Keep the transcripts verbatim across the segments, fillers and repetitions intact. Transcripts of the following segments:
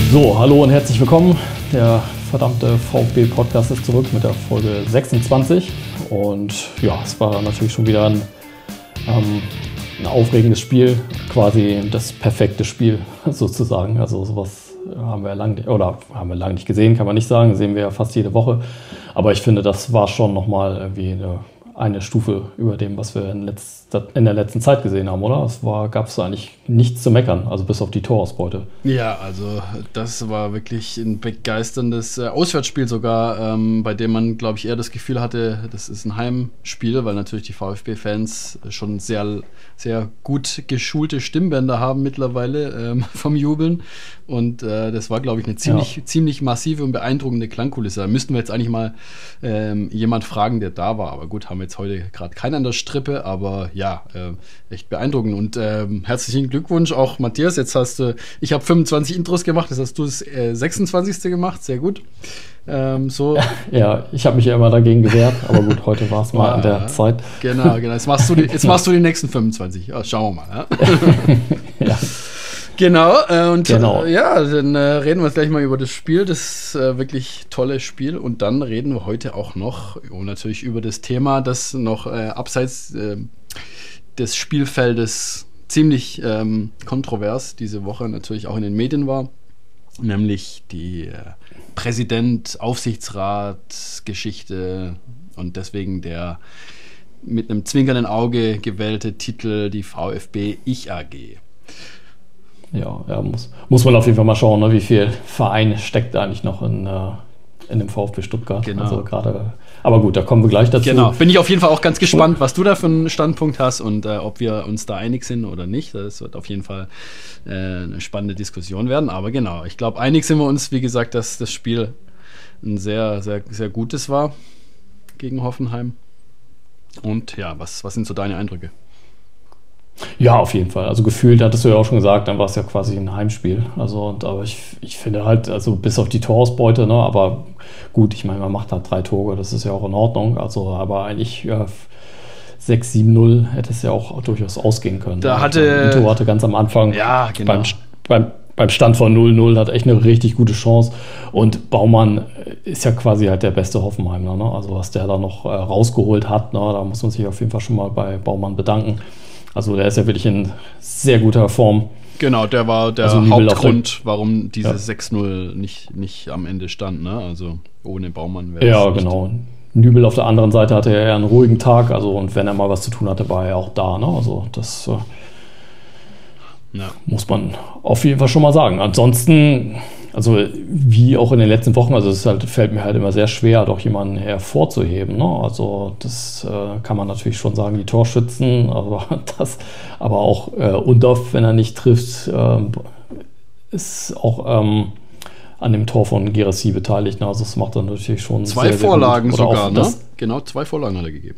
So, hallo und herzlich willkommen. Der verdammte VfB-Podcast ist zurück mit der Folge sechsundzwanzig. Und ja, es war natürlich schon wieder ein, ähm, ein aufregendes Spiel, quasi das perfekte Spiel sozusagen. Also sowas haben wir lang, oder haben wir lange nicht gesehen, kann man nicht sagen. Sehen wir ja fast jede Woche. Aber ich finde, das war schon nochmal irgendwie eine, eine Stufe über dem, was wir in, letzter, in der letzten Zeit gesehen haben, oder? Es war, gab es eigentlich nichts zu meckern, also bis auf die Torausbeute. Ja, also das war wirklich ein begeisterndes äh, Auswärtsspiel sogar, ähm, bei dem man, glaube ich, eher das Gefühl hatte, das ist ein Heimspiel, weil natürlich die VfB-Fans schon sehr, sehr gut geschulte Stimmbänder haben mittlerweile ähm, vom Jubeln. Und äh, das war, glaube ich, eine ziemlich, ja. ziemlich massive und beeindruckende Klangkulisse. Da müssten wir jetzt eigentlich mal ähm, jemand fragen, der da war. Aber gut, haben wir jetzt heute gerade keinen an der Strippe, aber ja, äh, echt beeindruckend. Und ähm, herzlichen Glückwunsch auch, Matthias. Jetzt hast du, ich habe fünfundzwanzig Intros gemacht, das hast du das äh, sechsundzwanzigste gemacht, sehr gut. Ähm, so. Ja, ich habe mich ja immer dagegen gewehrt, aber gut, heute war es mal an der Zeit. Genau, genau. Jetzt machst du die, jetzt machst du die nächsten fünfundzwanzig. Ja, schauen wir mal. Ja. Ja. Genau, äh, und genau. Äh, ja, dann äh, reden wir jetzt gleich mal über das Spiel, das äh, wirklich tolle Spiel. Und dann reden wir heute auch noch und natürlich über das Thema, das noch äh, abseits äh, des Spielfeldes ziemlich ähm, kontrovers diese Woche natürlich auch in den Medien war, nämlich die äh, Präsident-Aufsichtsrat-Geschichte und deswegen der mit einem zwinkernden Auge gewählte Titel, die VfB-Ich A G. Ja, ja muss, muss man auf jeden Fall mal schauen, ne, wie viel Verein steckt eigentlich noch in, äh, in dem VfB Stuttgart. Genau. Also gerade, aber gut, da kommen wir gleich dazu. Genau, bin ich auf jeden Fall auch ganz gespannt, was du da für einen Standpunkt hast und äh, ob wir uns da einig sind oder nicht. Das wird auf jeden Fall äh, eine spannende Diskussion werden. Aber genau, ich glaube, einig sind wir uns, wie gesagt, dass das Spiel ein sehr, sehr, sehr gutes war gegen Hoffenheim. Und ja, was, was sind so deine Eindrücke? Ja, auf jeden Fall. Also gefühlt, hattest du ja auch schon gesagt, dann war es ja quasi ein Heimspiel. Also, und, aber ich, ich finde halt, also bis auf die Torausbeute, ne, aber gut, ich meine, man macht halt drei Tore, das ist ja auch in Ordnung. Also, aber eigentlich ja, sechs sieben null hätte es ja auch durchaus ausgehen können. Da ne? hatte... Ito hatte ganz am Anfang ja, genau. beim, beim, beim Stand von null null hat echt eine richtig gute Chance. Und Baumann ist ja quasi halt der beste Hoffenheimler. Ne? Also was der da noch äh, rausgeholt hat, ne? Da muss man sich auf jeden Fall schon mal bei Baumann bedanken. Also der ist ja wirklich in sehr guter Form. Genau, der war der also Hauptgrund, warum diese ja. sechs null nicht, nicht am Ende stand. Ne? Also ohne Baumann wäre Ja, es nicht. genau. Nübel auf der anderen Seite hatte ja eher einen ruhigen Tag. Also und wenn er mal was zu tun hatte, war er auch da. Ne? Also das äh, ja. muss man auf jeden Fall schon mal sagen. Ansonsten, also wie auch in den letzten Wochen, also es halt, fällt mir halt immer sehr schwer, doch jemanden hervorzuheben. Ne? Also das äh, kann man natürlich schon sagen, die Torschützen, aber das, aber auch äh, Undorf, wenn er nicht trifft, äh, ist auch ähm, an dem Tor von Guirassy beteiligt. Ne? Also das macht dann natürlich schon zwei sehr, sehr Vorlagen gut. Oder sogar, auch ne? Das, genau, zwei Vorlagen hat er gegeben.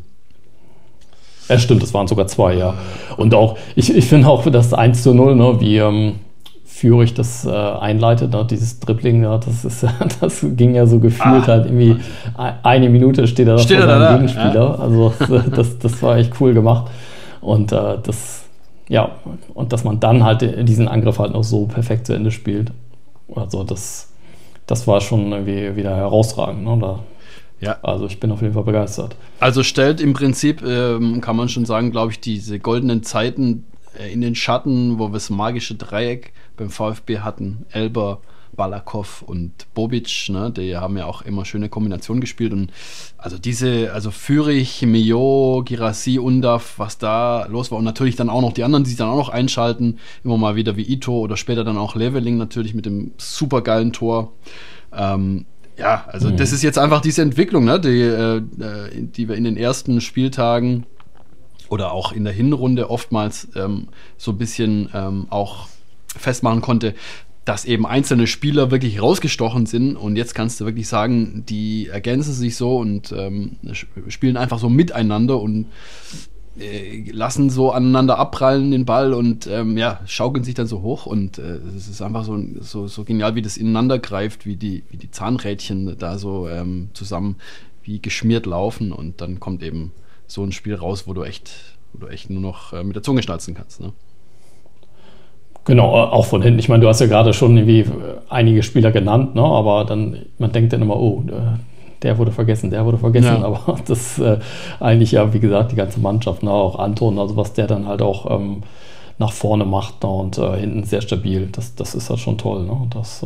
Ja, stimmt, es waren sogar zwei, ja. Und auch, ich, ich finde auch das eins zu null, ne, wie ähm, Führig das äh, einleitet, ne, dieses Dribbling, ja, das, ist, das ging ja so gefühlt ah, halt irgendwie eine Minute steht er da steht vor seinem da, Gegenspieler. Ja. Also das, das war echt cool gemacht. Und äh, das, ja, und dass man dann halt diesen Angriff halt noch so perfekt zu Ende spielt. Also das, das war schon irgendwie wieder herausragend, ne? Da, Ja, also ich bin auf jeden Fall begeistert. Also stellt im Prinzip, ähm, kann man schon sagen, glaube ich, diese goldenen Zeiten äh, in den Schatten, wo wir das magische Dreieck beim VfB hatten. Elber, Balakov und Bobic, ne, die haben ja auch immer schöne Kombinationen gespielt. Und also diese, also Führig, Millot, Guirassy, Undorf, was da los war. Und natürlich dann auch noch die anderen, die sich dann auch noch einschalten. Immer mal wieder wie Ito oder später dann auch Leveling natürlich mit dem supergeilen Tor. Ähm, Ja, also mhm. das ist jetzt einfach diese Entwicklung, ne, die, äh, die wir in den ersten Spieltagen oder auch in der Hinrunde oftmals ähm, so ein bisschen ähm, auch festmachen konnte, dass eben einzelne Spieler wirklich rausgestochen sind und jetzt kannst du wirklich sagen, die ergänzen sich so und ähm, spielen einfach so miteinander und äh, lassen so aneinander abprallen den Ball und ähm, ja, schaukeln sich dann so hoch und äh, es ist einfach so, so, so genial, wie das ineinander greift, wie die, wie die Zahnrädchen da so ähm, zusammen wie geschmiert laufen und dann kommt eben so ein Spiel raus, wo du echt, wo du echt nur noch äh, mit der Zunge schnalzen kannst, ne? Genau, auch von hinten. Ich meine, du hast ja gerade schon irgendwie einige Spieler genannt, ne? Aber dann, man denkt dann immer, oh, der wurde vergessen, der wurde vergessen. Ja. Aber das äh, eigentlich ja, wie gesagt, die ganze Mannschaft, ne? Auch Anton, also was der dann halt auch ähm, nach vorne macht, ne? Und äh, hinten sehr stabil. Das, das ist halt schon toll, ne? Das, äh,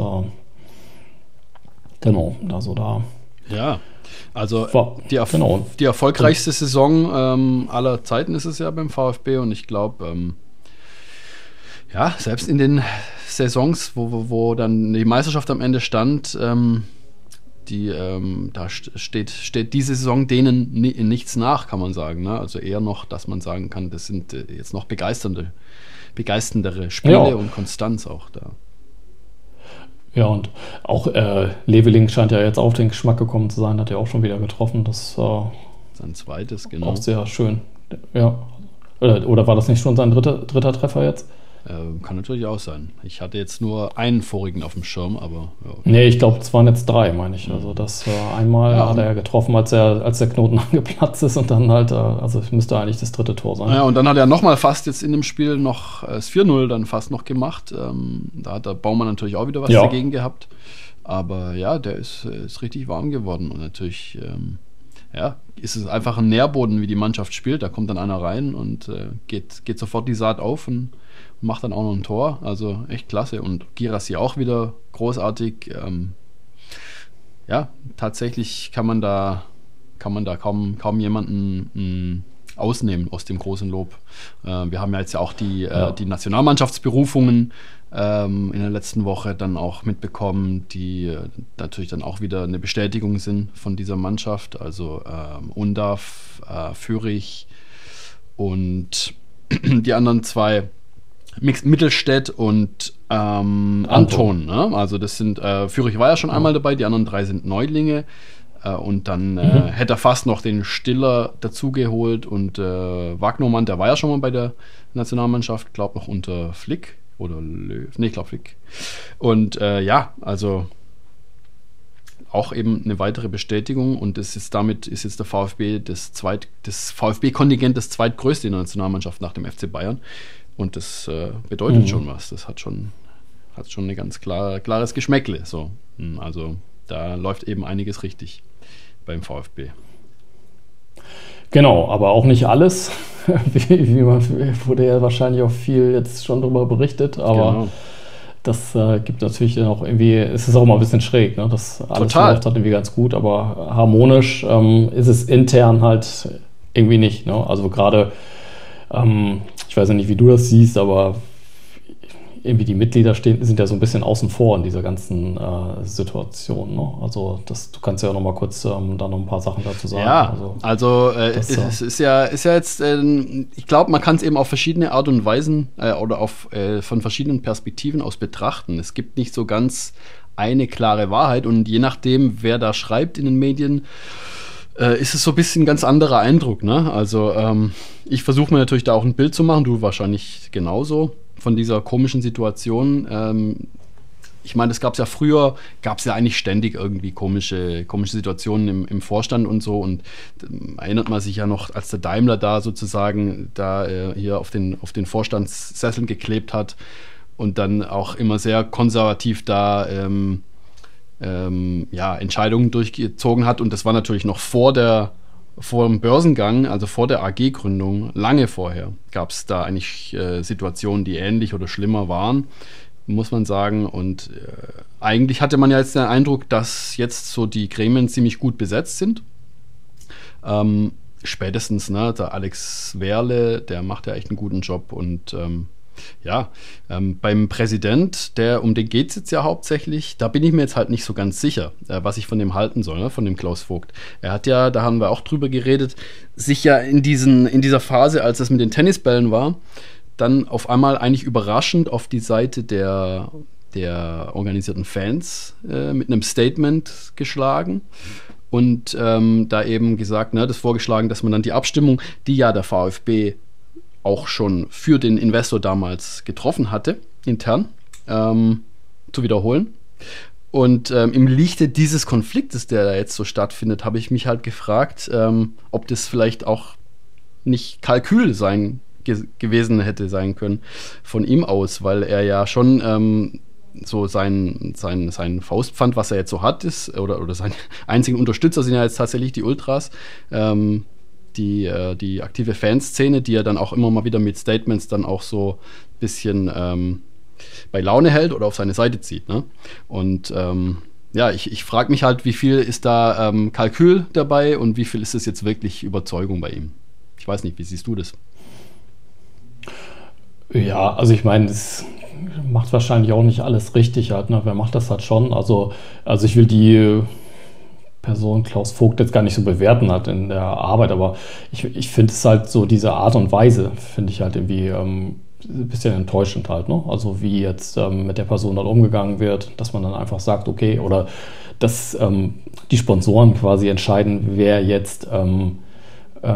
genau, also da. Ja, also war, die, Erf- genau. die erfolgreichste Saison ähm, aller Zeiten ist es ja beim VfB und ich glaube, ähm, ja, selbst in den Saisons, wo, wo, wo dann die Meisterschaft am Ende stand, ähm, die, ähm, da steht, steht diese Saison denen ni- nichts nach, kann man sagen. Ne? Also eher noch, dass man sagen kann, das sind äh, jetzt noch begeisternde, begeisterndere Spiele ja. Und Konstanz auch da. Ja, und auch äh, Leveling scheint ja jetzt auf den Geschmack gekommen zu sein, hat ja auch schon wieder getroffen. Das äh, sein zweites, genau. Auch sehr schön. Ja. Oder, oder war das nicht schon sein dritter, dritter Treffer jetzt? Äh, kann natürlich auch sein. Ich hatte jetzt nur einen vorigen auf dem Schirm, aber... Ja. Nee, ich glaube, es waren jetzt drei, meine ich. Also das äh, einmal ja, hat er ja getroffen, als, er, als der Knoten angeplatzt ist und dann halt, äh, also es müsste eigentlich das dritte Tor sein. Ja, und dann hat er nochmal fast jetzt in dem Spiel noch äh, das vier null dann fast noch gemacht. Ähm, da hat der Baumann natürlich auch wieder was ja. dagegen gehabt. Aber ja, der ist, ist richtig warm geworden und natürlich... Ähm, ja, ist es einfach ein Nährboden, wie die Mannschaft spielt. Da kommt dann einer rein und äh, geht, geht sofort die Saat auf und macht dann auch noch ein Tor. Also echt klasse. Und Guirassy auch wieder großartig. Ähm, ja, tatsächlich kann man da, kann man da kaum, kaum jemanden mh, ausnehmen aus dem großen Lob. Äh, wir haben ja jetzt ja auch die, ja. Äh, die Nationalmannschaftsberufungen ähm, in der letzten Woche dann auch mitbekommen, die äh, natürlich dann auch wieder eine Bestätigung sind von dieser Mannschaft. Also ähm, Undav, äh, Fürich und die anderen zwei Mittelstädt und ähm, Anton. Anton ne? Also das sind, äh, Fürich war ja schon einmal dabei, die anderen drei sind Neulinge. Äh, und dann äh, mhm. hätte er fast noch den Stiller dazugeholt und äh, Wagnermann, der war ja schon mal bei der Nationalmannschaft, glaube noch unter Flick oder Löw. Nee, ich glaube Flick. Und äh, ja, also auch eben eine weitere Bestätigung und das ist damit ist jetzt der VfB das zweit das VfB-Kontingent das zweitgrößte in der Nationalmannschaft nach dem F C Bayern. Und das äh, bedeutet mhm. schon was. Das hat schon, hat schon ein ganz klar, klares Geschmäckle. So. Also da läuft eben einiges richtig beim VfB. Genau, aber auch nicht alles. wie, wie man, wurde ja wahrscheinlich auch viel jetzt schon darüber berichtet. Aber genau. das äh, gibt natürlich auch irgendwie, es ist auch mal ein bisschen schräg. Ne? Das alles Total. läuft halt irgendwie ganz gut, aber harmonisch ähm, ist es intern halt irgendwie nicht. Ne? Also gerade Ähm, ich weiß ja nicht, wie du das siehst, aber irgendwie die Mitglieder stehen, sind ja so ein bisschen außen vor in dieser ganzen äh, Situation. Ne? Also das, du kannst ja noch mal kurz ähm, da noch ein paar Sachen dazu sagen. Ja, also, also äh, das, es ist ja, ist ja jetzt, äh, ich glaube, man kann es eben auf verschiedene Art und Weisen äh, oder auf, äh, von verschiedenen Perspektiven aus betrachten. Es gibt nicht so ganz eine klare Wahrheit und je nachdem, wer da schreibt in den Medien, Äh, ist es so ein bisschen ein ganz anderer Eindruck, ne? Also ähm, ich versuche mir natürlich da auch ein Bild zu machen, du wahrscheinlich genauso, von dieser komischen Situation. Ähm, ich meine, das gab es ja früher, gab es ja eigentlich ständig irgendwie komische, komische Situationen im, im Vorstand und so und äh, erinnert man sich ja noch, als der Daimler da sozusagen da äh, hier auf den, auf den Vorstandssesseln geklebt hat und dann auch immer sehr konservativ da ähm, Ähm, ja, Entscheidungen durchgezogen hat und das war natürlich noch vor der vor dem Börsengang, also vor der A G-Gründung, lange vorher gab es da eigentlich äh, Situationen, die ähnlich oder schlimmer waren, muss man sagen und äh, eigentlich hatte man ja jetzt den Eindruck, dass jetzt so die Gremien ziemlich gut besetzt sind. Ähm, spätestens, ne, der Alex Werle, der macht ja echt einen guten Job und ähm, Ja, ähm, beim Präsident, der, um den geht es jetzt ja hauptsächlich, da bin ich mir jetzt halt nicht so ganz sicher, äh, was ich von dem halten soll, ne, von dem Klaus Vogt. Er hat ja, da haben wir auch drüber geredet, sich ja in, diesen, in dieser Phase, als es mit den Tennisbällen war, dann auf einmal eigentlich überraschend auf die Seite der, der organisierten Fans äh, mit einem Statement geschlagen. Und ähm, da eben gesagt, ne, das vorgeschlagen, dass man dann die Abstimmung, die ja der VfB auch schon für den Investor damals getroffen hatte, intern, ähm, zu wiederholen. Und ähm, im Lichte dieses Konfliktes, der da jetzt so stattfindet, habe ich mich halt gefragt, ähm, ob das vielleicht auch nicht Kalkül sein ge- gewesen hätte sein können von ihm aus, weil er ja schon ähm, so sein, sein, sein Faustpfand, was er jetzt so hat, ist, oder, oder seine einzigen Unterstützer sind ja jetzt tatsächlich die Ultras, ähm, die, äh, die aktive Fanszene, die er dann auch immer mal wieder mit Statements dann auch so ein bisschen ähm, bei Laune hält oder auf seine Seite zieht. Ne? Und ähm, ja, ich, ich frage mich halt, wie viel ist da ähm, Kalkül dabei und wie viel ist es jetzt wirklich Überzeugung bei ihm? Ich weiß nicht, wie siehst du das? Ja, also ich meine, das macht wahrscheinlich auch nicht alles richtig halt, ne? Wer macht das halt schon? Also, also ich will die Person Klaus Vogt jetzt gar nicht so bewerten hat in der Arbeit, aber ich, ich finde es halt so, diese Art und Weise finde ich halt irgendwie ähm, ein bisschen enttäuschend halt, ne? Also wie jetzt ähm, mit der Person dann umgegangen wird, dass man dann einfach sagt, okay, oder dass ähm, die Sponsoren quasi entscheiden, wer jetzt ähm, äh,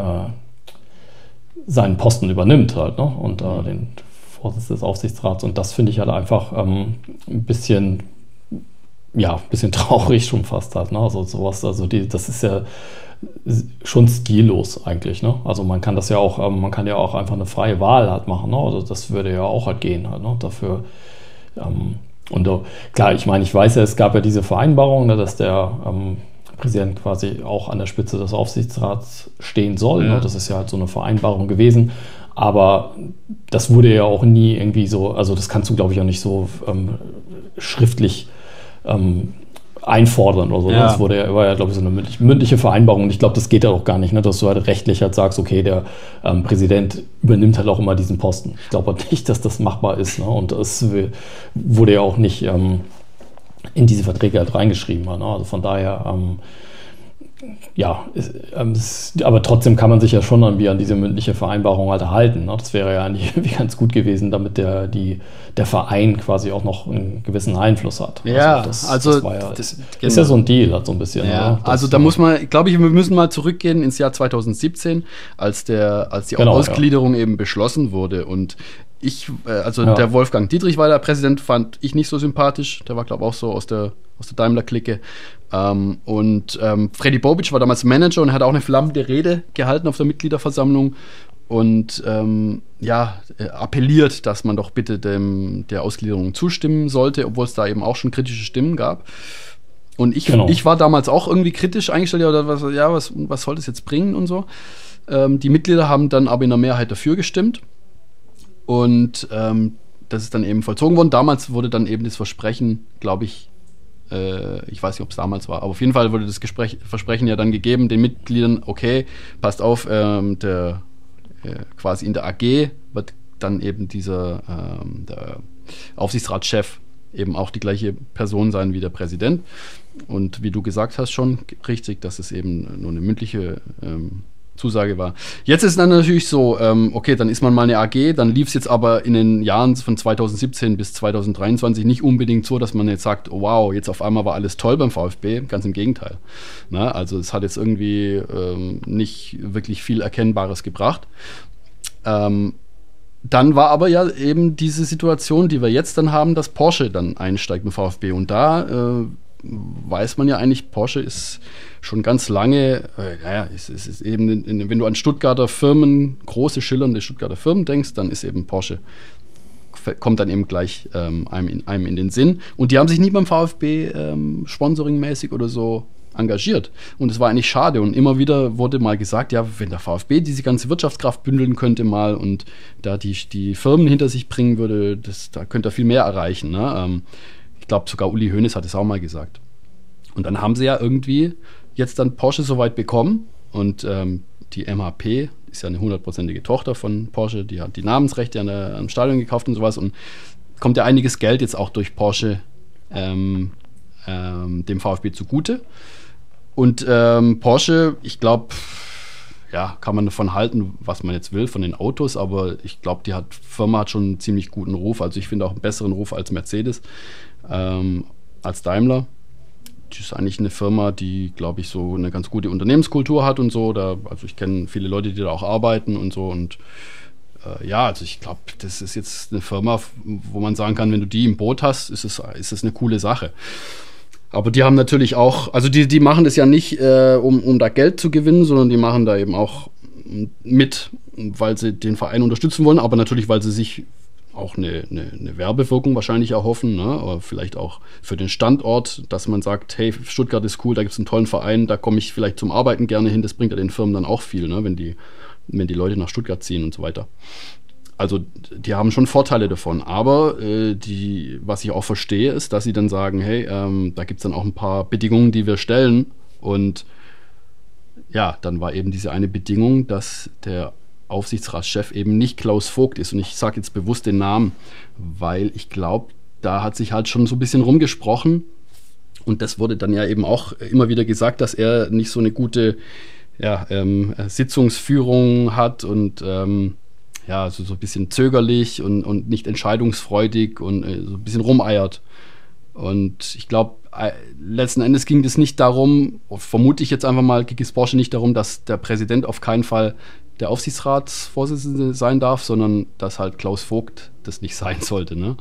seinen Posten übernimmt halt, ne? Und äh, den Vorsitz des Aufsichtsrats, und das finde ich halt einfach ähm, ein bisschen ja, ein bisschen traurig schon fast halt, ne? Also sowas, also die, das ist ja schon stillos eigentlich, ne? Also man kann das ja auch, ähm, man kann ja auch einfach eine freie Wahl halt machen, ne? Also das würde ja auch halt gehen halt, ne? Dafür, ähm, und uh, klar, ich meine, ich weiß ja, es gab ja diese Vereinbarung, ne, dass der ähm, Präsident quasi auch an der Spitze des Aufsichtsrats stehen soll, ja. Ne? Das ist ja halt so eine Vereinbarung gewesen. Aber das wurde ja auch nie irgendwie so, also das kannst du, glaube ich, auch nicht so ähm, schriftlich ähm, einfordern oder so. Ja. Das wurde ja, war ja, glaube ich, so eine mündliche, mündliche Vereinbarung. Und ich glaube, das geht ja auch gar nicht, ne? Dass du halt rechtlich halt sagst, okay, der ähm, Präsident übernimmt halt auch immer diesen Posten. Ich glaube halt nicht, dass das machbar ist. Ne? Und das wurde ja auch nicht ähm, in diese Verträge halt reingeschrieben. Ne? Also von daher, ähm, ja, ist, ähm, ist, aber trotzdem kann man sich ja schon irgendwie an diese mündliche Vereinbarung halt erhalten. Ne? Das wäre ja eigentlich ganz gut gewesen, damit der, die, der Verein quasi auch noch einen gewissen Einfluss hat. Ja, also das, also das war ja, das, ist genau. ja so ein Deal halt so ein bisschen. Ja, das, also da muss man, glaube ich, wir müssen mal zurückgehen ins Jahr zwanzig siebzehn, als, der, als die genau, Ausgliederung ja. eben beschlossen wurde. Und ich, also ja. der Wolfgang Dietrich war der Präsident, fand ich nicht so sympathisch. Der war, glaube ich, auch so aus der, aus der Daimler-Clique. Ähm, und ähm, Freddy Bobic war damals Manager und hat auch eine flammende Rede gehalten auf der Mitgliederversammlung und ähm, ja, äh, appelliert, dass man doch bitte dem, der Ausgliederung zustimmen sollte, obwohl es da eben auch schon kritische Stimmen gab. Und ich, genau. ich war damals auch irgendwie kritisch eingestellt, ja, was, ja, was, was soll das jetzt bringen und so. Ähm, die Mitglieder haben dann aber in der Mehrheit dafür gestimmt. Und ähm, das ist dann eben vollzogen worden. Damals wurde dann eben das Versprechen, glaube ich, äh, ich weiß nicht, ob es damals war, aber auf jeden Fall wurde das Gespräch, Versprechen ja dann gegeben, den Mitgliedern, okay, passt auf, ähm, der, äh, quasi in der A G wird dann eben dieser ähm, der Aufsichtsratschef eben auch die gleiche Person sein wie der Präsident. Und wie du gesagt hast schon, richtig, dass es eben nur eine mündliche ähm, Zusage war. Jetzt ist es dann natürlich so, ähm, okay, dann ist man mal eine A G, dann lief es jetzt aber in den Jahren von zwanzig siebzehn bis zwanzig dreiundzwanzig nicht unbedingt so, dass man jetzt sagt, oh, wow, jetzt auf einmal war alles toll beim VfB, ganz im Gegenteil. Na, also es hat jetzt irgendwie ähm, nicht wirklich viel Erkennbares gebracht. Ähm, dann war aber ja eben diese Situation, die wir jetzt dann haben, dass Porsche dann einsteigt im VfB. Und da äh, weiß man ja eigentlich, Porsche ist schon ganz lange, äh, naja, es, es ist eben, in, in, wenn du an Stuttgarter Firmen, große, schillernde Stuttgarter Firmen denkst, dann ist eben Porsche, kommt dann eben gleich ähm, einem, in, einem in den Sinn. Und die haben sich nie beim VfB ähm, sponsoringmäßig oder so engagiert. Und es war eigentlich schade. Und immer wieder wurde mal gesagt, ja, wenn der VfB diese ganze Wirtschaftskraft bündeln könnte mal und da die, die Firmen hinter sich bringen würde, das, da könnte er viel mehr erreichen. Ne? Ähm, ich glaube, sogar Uli Hoeneß hat es auch mal gesagt. Und dann haben sie ja irgendwie jetzt dann Porsche soweit bekommen. Und ähm, die M H P ist ja eine hundertprozentige Tochter von Porsche, die hat die Namensrechte an der, am Stadion gekauft und sowas. Und kommt ja einiges Geld jetzt auch durch Porsche ähm, ähm, dem VfB zugute. Und ähm, Porsche, ich glaube, ja, kann man davon halten, was man jetzt will, von den Autos, aber ich glaube, die hat, Firma hat schon einen ziemlich guten Ruf. Also ich finde auch einen besseren Ruf als Mercedes, ähm, als Daimler. Das ist eigentlich eine Firma, die, glaube ich, so eine ganz gute Unternehmenskultur hat und so. Da, also ich kenne viele Leute, die da auch arbeiten und so. Und äh, ja, also ich glaube, das ist jetzt eine Firma, wo man sagen kann, wenn du die im Boot hast, ist es, ist es eine coole Sache. Aber die haben natürlich auch, also die, die machen das ja nicht, äh, um, um da Geld zu gewinnen, sondern die machen da eben auch mit, weil sie den Verein unterstützen wollen, aber natürlich, weil sie sich auch eine, eine, eine Werbewirkung wahrscheinlich erhoffen, ne? Oder vielleicht auch für den Standort, dass man sagt, hey, Stuttgart ist cool, da gibt es einen tollen Verein, da komme ich vielleicht zum Arbeiten gerne hin, das bringt ja den Firmen dann auch viel, ne? wenn die, wenn die Leute nach Stuttgart ziehen und so weiter. Also die haben schon Vorteile davon, aber äh, die, was ich auch verstehe, ist, dass sie dann sagen, hey, ähm, da gibt es dann auch ein paar Bedingungen, die wir stellen, und ja, dann war eben diese eine Bedingung, dass der Aufsichtsratschef eben nicht Klaus Vogt ist. Und ich sage jetzt bewusst den Namen, weil ich glaube, da hat sich halt schon so ein bisschen rumgesprochen. Und das wurde dann ja eben auch immer wieder gesagt, dass er nicht so eine gute ja, ähm, Sitzungsführung hat und ähm, ja, also so ein bisschen zögerlich und, und nicht entscheidungsfreudig und äh, so ein bisschen rumeiert. Und ich glaube, äh, letzten Endes ging es nicht darum, vermute ich jetzt einfach mal, ging es Porsche nicht darum, dass der Präsident auf keinen Fall der Aufsichtsratsvorsitzende sein darf, sondern dass halt Klaus Vogt das nicht sein sollte, ne?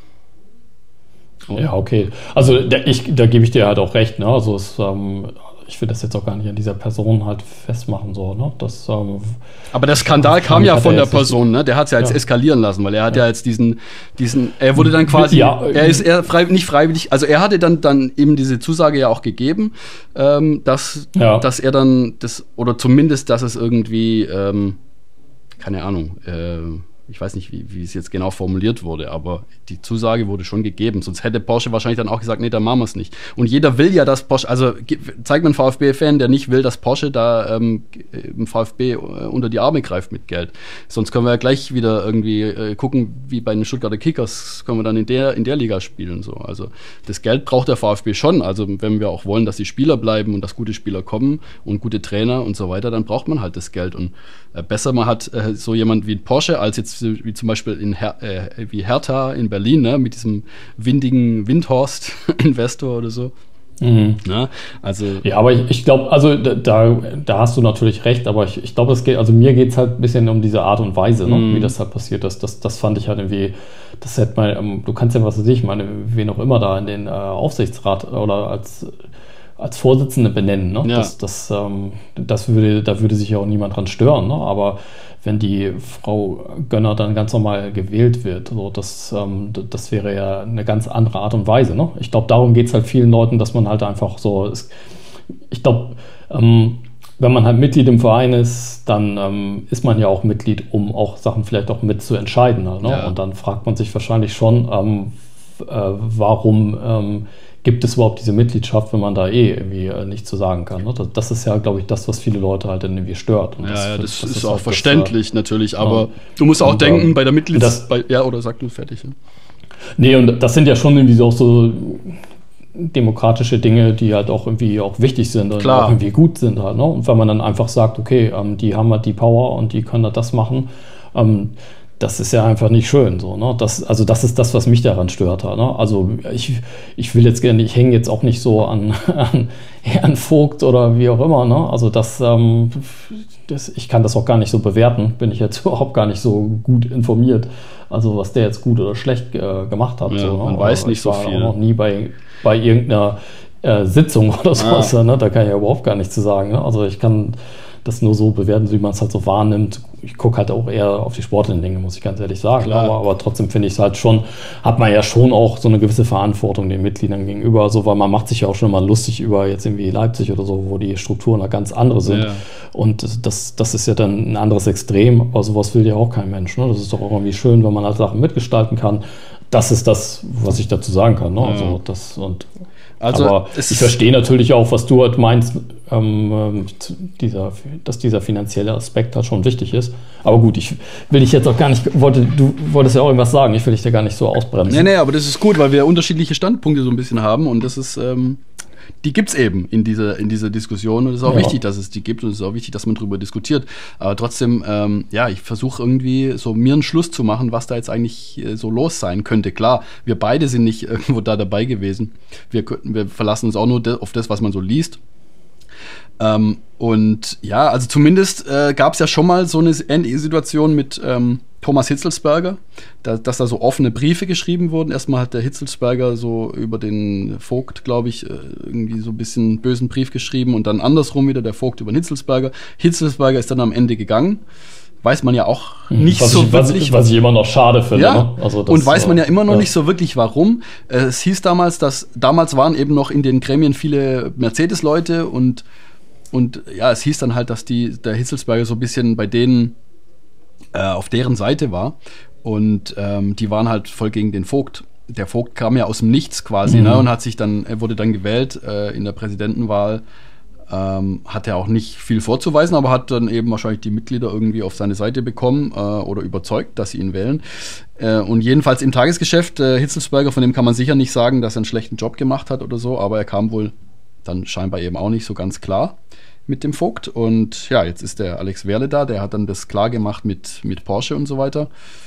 Oh. Ja, okay. Also da, ich, da gebe ich dir halt auch recht, ne? Also es, ähm, ich will das jetzt auch gar nicht an dieser Person halt festmachen, so, ne? Das, ähm, aber der Skandal kam ja von der Person, ne? Der hat es ja jetzt ja. eskalieren lassen, weil er hat ja, ja jetzt diesen, diesen, er wurde dann quasi, ja, er ist er frei, nicht freiwillig, also er hatte dann, dann eben diese Zusage ja auch gegeben, ähm, dass, ja. dass er dann das, oder zumindest, dass es irgendwie, ähm, keine Ahnung, äh, ich weiß nicht, wie, wie es jetzt genau formuliert wurde, aber die Zusage wurde schon gegeben. Sonst hätte Porsche wahrscheinlich dann auch gesagt, nee, dann machen wir es nicht. Und jeder will ja, dass Porsche, also zeigt mir einen VfB-Fan, der nicht will, dass Porsche da ähm, im VfB unter die Arme greift mit Geld. Sonst können wir ja gleich wieder irgendwie äh, gucken, wie bei den Stuttgarter Kickers, können wir dann in der, in der Liga spielen. So. Also das Geld braucht der VfB schon. Also wenn wir auch wollen, dass die Spieler bleiben und dass gute Spieler kommen und gute Trainer und so weiter, dann braucht man halt das Geld. Und äh, besser man hat äh, so jemand wie Porsche als jetzt wie zum Beispiel in Her- äh, wie Hertha in Berlin, ne, mit diesem windigen Windhorst-Investor oder so. Mhm. Ne? Also ja, aber ich, ich glaube, also da, da hast du natürlich recht, aber ich, ich glaube, es geht, also mir geht es halt ein bisschen um diese Art und Weise, ne, mhm. wie das halt passiert ist. Das, das fand ich halt irgendwie, das hätte man, du kannst ja, was weiß ich, meine, wen auch immer da in den äh, Aufsichtsrat oder als als Vorsitzende benennen, ne? Ja. Das, das, ähm, das würde, da würde sich ja auch niemand dran stören, ne? Aber wenn die Frau Gönner dann ganz normal gewählt wird, so, das, ähm, das wäre ja eine ganz andere Art und Weise, ne? Ich glaube, darum geht es halt vielen Leuten, dass man halt einfach so, ist, ich glaube, ähm, wenn man halt Mitglied im Verein ist, dann ähm, ist man ja auch Mitglied, um auch Sachen vielleicht auch mit zu entscheiden, halt, ne? Ja. Und dann fragt man sich wahrscheinlich schon, ähm, äh, warum ähm, gibt es überhaupt diese Mitgliedschaft, wenn man da eh irgendwie äh, nichts zu sagen kann. Ne? Das, das ist ja, glaube ich, das, was viele Leute halt dann irgendwie stört. Und ja, das, ja, das, das ist, ist auch halt verständlich das, natürlich, aber ja. du musst auch und, denken, ähm, bei der Mitglieds... Das, bei, ja, oder sag du fertig. Ja. Nee, und das sind ja schon irgendwie auch so demokratische Dinge, die halt auch irgendwie auch wichtig sind und Klar. auch irgendwie gut sind halt. Ne? Und wenn man dann einfach sagt, okay, ähm, die haben halt die Power und die können halt das machen, ähm, das ist ja einfach nicht schön. So, ne? Das, also das ist das, was mich daran stört. Ne? Also ich, ich will jetzt gerne, ich hänge jetzt auch nicht so an, an Herrn Vogt oder wie auch immer. Ne? Also das, ähm, das, ich kann das auch gar nicht so bewerten, bin ich jetzt überhaupt gar nicht so gut informiert. Also was der jetzt gut oder schlecht äh, gemacht hat. Ja, so, ne? Man weiß nicht ich so war viel. Auch noch nie bei, bei irgendeiner äh, Sitzung oder sowas. Ah. Ne? Da kann ich ja überhaupt gar nichts zu sagen. Ne? Also ich kann das nur so bewerten, wie man es halt so wahrnimmt. Ich gucke halt auch eher auf die sportlichen Dinge, muss ich ganz ehrlich sagen. Aber, aber trotzdem finde ich es halt schon, hat man ja schon auch so eine gewisse Verantwortung den Mitgliedern gegenüber, so, weil man macht sich ja auch schon mal lustig über jetzt irgendwie Leipzig oder so, wo die Strukturen da ganz andere sind. Ja. Und das, das ist ja dann ein anderes Extrem, aber sowas will ja auch kein Mensch. Ne? Das ist doch auch irgendwie schön, wenn man halt Sachen mitgestalten kann. Das ist das, was ich dazu sagen kann. Ne? Ja. Also das und Also aber ich verstehe natürlich auch, was du halt meinst, ähm, dieser, dass dieser finanzielle Aspekt halt schon wichtig ist. Aber gut, ich will dich jetzt auch gar nicht, wollte, du wolltest ja auch irgendwas sagen, ich will dich da gar nicht so ausbremsen. Nee, nee, aber das ist gut, weil wir unterschiedliche Standpunkte so ein bisschen haben und das ist, ähm, die gibt es eben in dieser, in dieser Diskussion und es ist auch ja. wichtig, dass es die gibt und es ist auch wichtig, dass man darüber diskutiert. Aber trotzdem, ähm, ja, ich versuche irgendwie so mir einen Schluss zu machen, was da jetzt eigentlich äh, so los sein könnte. Klar, wir beide sind nicht irgendwo da dabei gewesen. Wir, wir verlassen uns auch nur de- auf das, was man so liest. Ähm, und ja, also zumindest äh, gab es ja schon mal so eine ähnliche Situation mit ähm, Thomas Hitzelsperger, da, dass da so offene Briefe geschrieben wurden. Erstmal hat der Hitzelsperger so über den Vogt, glaube ich, irgendwie so ein bisschen einen bösen Brief geschrieben und dann andersrum wieder der Vogt über den Hitzelsperger. Hitzelsperger ist dann am Ende gegangen. Weiß man ja auch nicht was so ich, wirklich. Was, was ich immer noch schade finde. Ja, ne? also das, und weiß man ja immer noch ja. nicht so wirklich, warum. Es hieß damals, dass damals waren eben noch in den Gremien viele Mercedes-Leute und, und ja, es hieß dann halt, dass die, der Hitzelsperger so ein bisschen bei denen äh, auf deren Seite war. Und ähm, die waren halt voll gegen den Vogt. Der Vogt kam ja aus dem Nichts quasi, mhm. ne, und hat sich dann, er wurde dann gewählt äh, in der Präsidentenwahl. Ähm, hat er auch nicht viel vorzuweisen, aber hat dann eben wahrscheinlich die Mitglieder irgendwie auf seine Seite bekommen äh, oder überzeugt, dass sie ihn wählen. Äh, und jedenfalls im Tagesgeschäft, äh, Hitzelsperger, von dem kann man sicher nicht sagen, dass er einen schlechten Job gemacht hat oder so, aber er kam wohl dann scheinbar eben auch nicht so ganz klar mit dem Vogt. Und ja, jetzt ist der Alex Werle da, der hat dann das klar gemacht mit, mit Porsche und so weiter.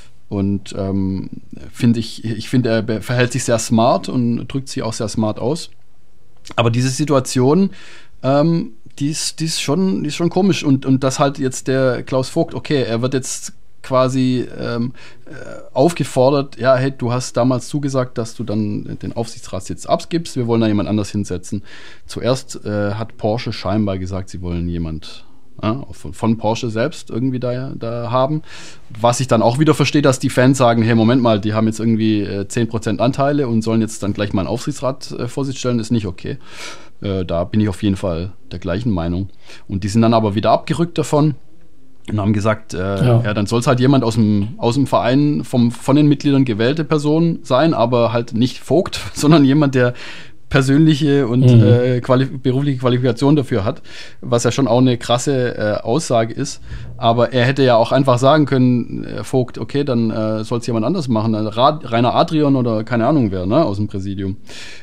Und ähm, finde ich, ich finde, er verhält sich sehr smart und drückt sich auch sehr smart aus. Aber diese Situation, ähm, die ist, die ist schon, die ist schon komisch. Und, und dass halt jetzt der Klaus Vogt, okay, er wird jetzt quasi ähm, äh, aufgefordert, ja, hey, du hast damals zugesagt, dass du dann den Aufsichtsratssitz abgibst, wir wollen da jemand anders hinsetzen. Zuerst äh, hat Porsche scheinbar gesagt, sie wollen jemand ja, von, von Porsche selbst irgendwie da, da haben. Was ich dann auch wieder verstehe, dass die Fans sagen, hey, Moment mal, die haben jetzt irgendwie äh, zehn Prozent Anteile und sollen jetzt dann gleich mal einen Aufsichtsratsvorsitz stellen, ist nicht okay. Äh, da bin ich auf jeden Fall der gleichen Meinung. Und die sind dann aber wieder abgerückt davon und haben gesagt, äh, ja. ja, dann soll es halt jemand aus dem, aus dem Verein, vom, von den Mitgliedern gewählte Person sein, aber halt nicht Vogt, sondern jemand, der persönliche und mhm. äh, quali- berufliche Qualifikation dafür hat, was ja schon auch eine krasse äh, Aussage ist. Aber er hätte ja auch einfach sagen können, äh, Vogt, okay, dann äh, soll es jemand anders machen. Ra- Rainer Adrian oder keine Ahnung wer, ne, aus dem Präsidium.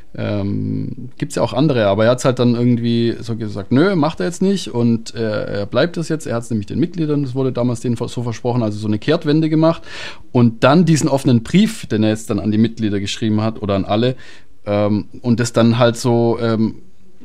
Ähm, gibt's ja auch andere, aber er hat es halt dann irgendwie so gesagt, nö, macht er jetzt nicht und äh, er bleibt es jetzt. Er hat es nämlich den Mitgliedern, das wurde damals denen so versprochen, also so eine Kehrtwende gemacht. Und dann diesen offenen Brief, den er jetzt dann an die Mitglieder geschrieben hat oder an alle, Ähm, und das dann halt so ähm,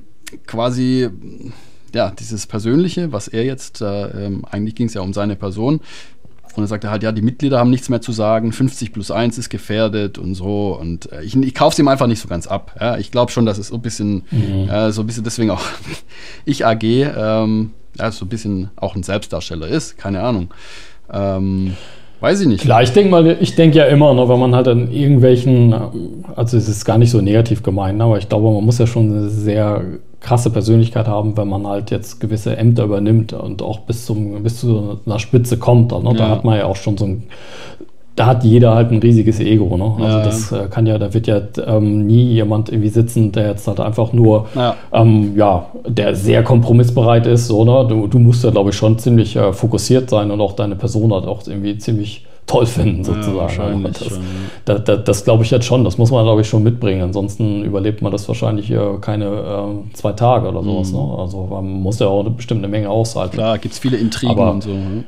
quasi, ja, dieses Persönliche, was er jetzt, äh, ähm, eigentlich ging es ja um seine Person. Und er sagte halt, ja, die Mitglieder haben nichts mehr zu sagen, fünfzig plus eins ist gefährdet und so. Und äh, ich, ich kaufe es ihm einfach nicht so ganz ab. Ja? Ich glaube schon, dass es so ein bisschen, mhm. äh, so ein bisschen deswegen auch ich A G, ähm, ja, so ein bisschen auch ein Selbstdarsteller ist, keine Ahnung. Ähm, Weiß ich nicht. Klar, ich denke mal, ich denke ja immer, ne, wenn man halt an irgendwelchen, also es ist gar nicht so negativ gemeint, aber ich glaube, man muss ja schon eine sehr krasse Persönlichkeit haben, wenn man halt jetzt gewisse Ämter übernimmt und auch bis zum bis zu einer Spitze kommt. Ne? Ja. Da hat man ja auch schon so ein, da hat jeder halt ein riesiges Ego. Ne? Also ja, das ja. kann ja, da wird ja ähm, nie jemand irgendwie sitzen, der jetzt halt einfach nur, ja, ähm, ja der sehr kompromissbereit ist. So, ne? du, du musst ja, glaube ich, schon ziemlich äh, fokussiert sein und auch deine Person halt auch irgendwie ziemlich toll finden, sozusagen. Ja, das, das, das, das glaube ich jetzt schon, das muss man, glaube ich, schon mitbringen. Ansonsten überlebt man das wahrscheinlich äh, keine äh, zwei Tage oder sowas. Mhm. Ne? Also man muss ja auch eine bestimmte Menge aushalten. Klar, gibt es viele Intrigen aber, und so. Ne?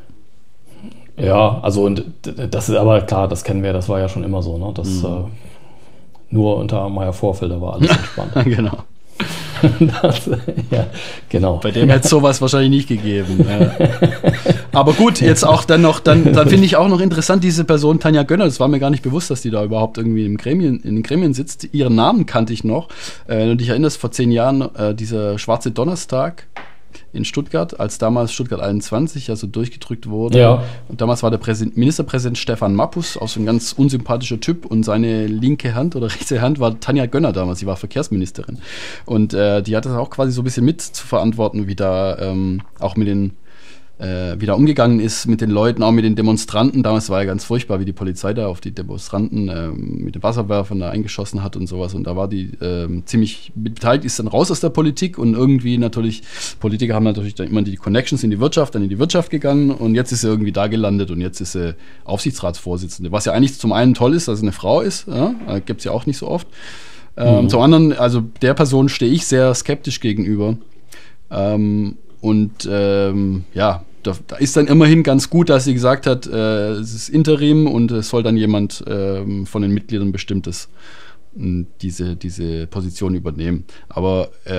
Ja, also und das ist aber klar, das kennen wir, das war ja schon immer so, ne? Das mhm. äh, nur unter Meyer Vorfelder war alles entspannt. Genau. das, ja, genau. Bei dem hätte es sowas wahrscheinlich nicht gegeben. Ja. Aber gut, jetzt auch dann noch, dann, dann finde ich auch noch interessant, diese Person Tanja Gönner, das war mir gar nicht bewusst, dass die da überhaupt irgendwie im Gremien, in den Gremien sitzt. Ihren Namen kannte ich noch. Äh, wenn du dich erinnerst, vor zehn Jahren, äh, dieser Schwarze Donnerstag in Stuttgart, als damals Stuttgart einundzwanzig also durchgedrückt wurde. Ja. Und damals war der Präsident, Ministerpräsident Stefan Mappus, auch so ein ganz unsympathischer Typ, und seine linke Hand oder rechte Hand war Tanja Gönner damals, sie war Verkehrsministerin. Und äh, die hat das auch quasi so ein bisschen mit zu verantworten, wie da ähm, auch mit den Äh, wieder umgegangen ist mit den Leuten, auch mit den Demonstranten. Damals war ja ganz furchtbar, wie die Polizei da auf die Demonstranten ähm, mit den Wasserwerfern da eingeschossen hat und sowas. Und da war die ähm, ziemlich beteiligt, ist dann raus aus der Politik und irgendwie natürlich, Politiker haben natürlich dann immer die Connections in die Wirtschaft, dann in die Wirtschaft gegangen und jetzt ist sie irgendwie da gelandet und jetzt ist sie Aufsichtsratsvorsitzende. Was ja eigentlich zum einen toll ist, dass sie eine Frau ist, ja? äh, gibt es ja auch nicht so oft. Ähm, mhm. Zum anderen, also der Person stehe ich sehr skeptisch gegenüber. Ähm, und ähm, ja, Da, da ist dann immerhin ganz gut, dass sie gesagt hat, äh, es ist Interim und es soll dann jemand äh, von den Mitgliedern Bestimmtes äh, diese, diese Position übernehmen. Aber äh, ich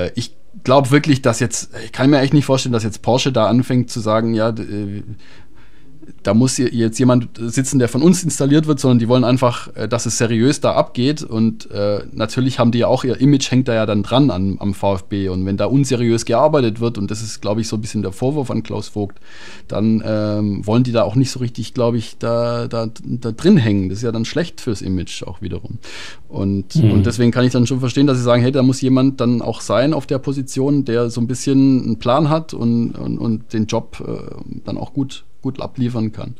glaube wirklich, dass jetzt, ich kann mir echt nicht vorstellen, dass jetzt Porsche da anfängt zu sagen, ja, äh, da muss jetzt jemand sitzen, der von uns installiert wird, sondern die wollen einfach, dass es seriös da abgeht. Und äh, natürlich haben die ja auch, ihr Image hängt da ja dann dran an, am VfB. Und wenn da unseriös gearbeitet wird, und das ist, glaube ich, so ein bisschen der Vorwurf an Klaus Vogt, dann ähm, wollen die da auch nicht so richtig, glaube ich, da, da, da drin hängen. Das ist ja dann schlecht fürs Image auch wiederum. Und, mhm. und deswegen kann ich dann schon verstehen, dass sie sagen, hey, da muss jemand dann auch sein auf der Position, der so ein bisschen einen Plan hat und, und, und den Job äh, dann auch gut gut abliefern kann.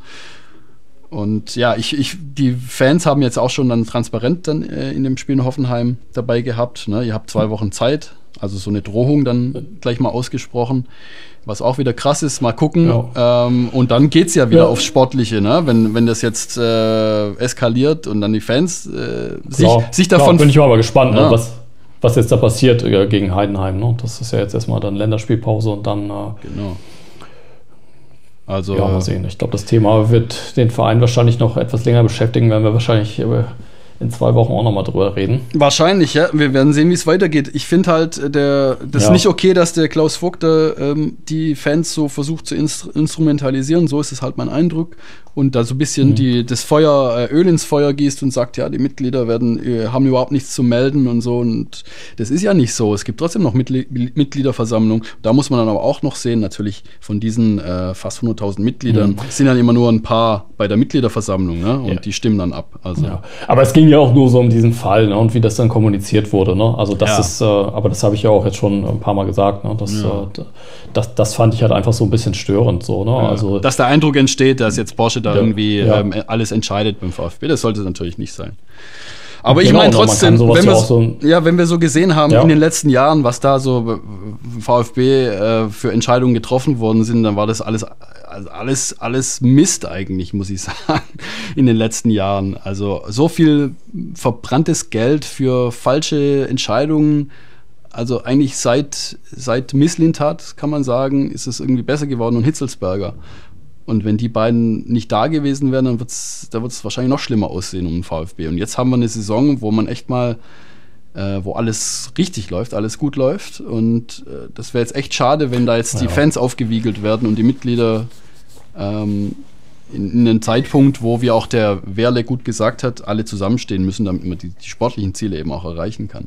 Und ja, ich, ich, die Fans haben jetzt auch schon dann transparent dann äh, in dem Spiel in Hoffenheim dabei gehabt. Ne? Ihr habt zwei Wochen Zeit, also so eine Drohung dann gleich mal ausgesprochen, was auch wieder krass ist, mal gucken. Ja. Ähm, und dann geht's ja wieder ja. aufs Sportliche, ne? wenn, wenn das jetzt äh, eskaliert und dann die Fans äh, sich, klar, sich davon... Klar, bin ich mal gespannt, ja. ne? was, was jetzt da passiert äh, gegen Heidenheim. Ne? Das ist ja jetzt erstmal dann Länderspielpause und dann... Äh, genau. Also, ja, mal sehen. Ich glaube, das Thema wird den Verein wahrscheinlich noch etwas länger beschäftigen, werden wir wahrscheinlich in zwei Wochen auch nochmal drüber reden. Wahrscheinlich, ja. Wir werden sehen, wie es weitergeht. Ich finde halt, der, das ja. ist nicht okay, dass der Klaus Vogt da, ähm, die Fans so versucht zu instru- instrumentalisieren. So ist es halt mein Eindruck. Und da so ein bisschen mhm. die, das Feuer, äh, Öl ins Feuer gießt und sagt, ja, die Mitglieder werden, äh, haben überhaupt nichts zu melden und so. Und das ist ja nicht so. Es gibt trotzdem noch Mitgl- Mitgliederversammlung. Da muss man dann aber auch noch sehen, natürlich von diesen äh, fast hunderttausend Mitgliedern mhm. sind dann immer nur ein paar bei der Mitgliederversammlung, ne? Und ja. die stimmen dann ab. Also. Ja. Aber es ging ja auch nur so um diesen Fall, ne? Und wie das dann kommuniziert wurde. Ne? Also das ja. ist, äh, aber das habe ich ja auch jetzt schon ein paar Mal gesagt. Ne? Das, ja. äh, das, das fand ich halt einfach so ein bisschen störend. So, ne? Ja. Also, dass der Eindruck entsteht, dass jetzt Porsche da ja. irgendwie ja. ähm, alles entscheidet beim VfB, das sollte natürlich nicht sein. Aber genau, ich meine trotzdem, man wenn wir, ja, so ja, wenn wir so gesehen haben ja. in den letzten Jahren, was da so VfB äh, für Entscheidungen getroffen worden sind, dann war das alles, also alles, alles Mist eigentlich, muss ich sagen, in den letzten Jahren. Also so viel verbranntes Geld für falsche Entscheidungen. Also eigentlich seit, seit Mislintat, kann man sagen, ist es irgendwie besser geworden und Hitzelsberger. Und wenn die beiden nicht da gewesen wären, dann wird's, da wird es wahrscheinlich noch schlimmer aussehen um den VfB. Und jetzt haben wir eine Saison, wo man echt mal, äh, wo alles richtig läuft, alles gut läuft. Und äh, das wäre jetzt echt schade, wenn da jetzt ja. die Fans aufgewiegelt werden und die Mitglieder ähm, in, in einem Zeitpunkt, wo, wie auch der Werle gut gesagt hat, alle zusammenstehen müssen, damit man die, die sportlichen Ziele eben auch erreichen kann.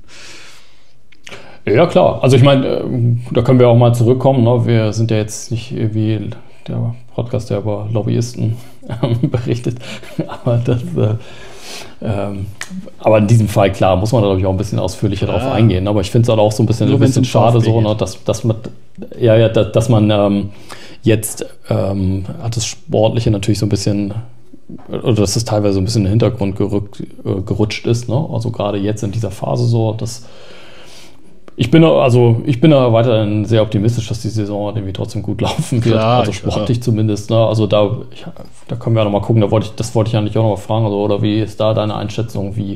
Ja, klar. Also ich meine, da können wir auch mal zurückkommen. Ne? Wir sind ja jetzt nicht wie der Podcast, der über Lobbyisten ähm, berichtet. Aber, das, äh, ähm, aber in diesem Fall, klar, muss man da, glaube ich, auch ein bisschen ausführlicher ja. drauf eingehen. Aber ich finde es halt auch so ein bisschen, ein bisschen schade, so, ne? dass, dass man, ja, ja, dass, dass man ähm, jetzt ähm, hat das Sportliche natürlich so ein bisschen, oder dass es teilweise so ein bisschen in den Hintergrund gerückt, äh, gerutscht ist. Ne? Also gerade jetzt in dieser Phase so, dass Ich bin, also, ich bin da weiterhin sehr optimistisch, dass die Saison irgendwie trotzdem gut laufen wird. Klar, also sportlich klar. zumindest. Ne? Also da, ich, da können wir ja noch mal gucken. Da wollte ich, das wollte ich eigentlich auch noch mal fragen. Also, oder wie ist da deine Einschätzung? Wie,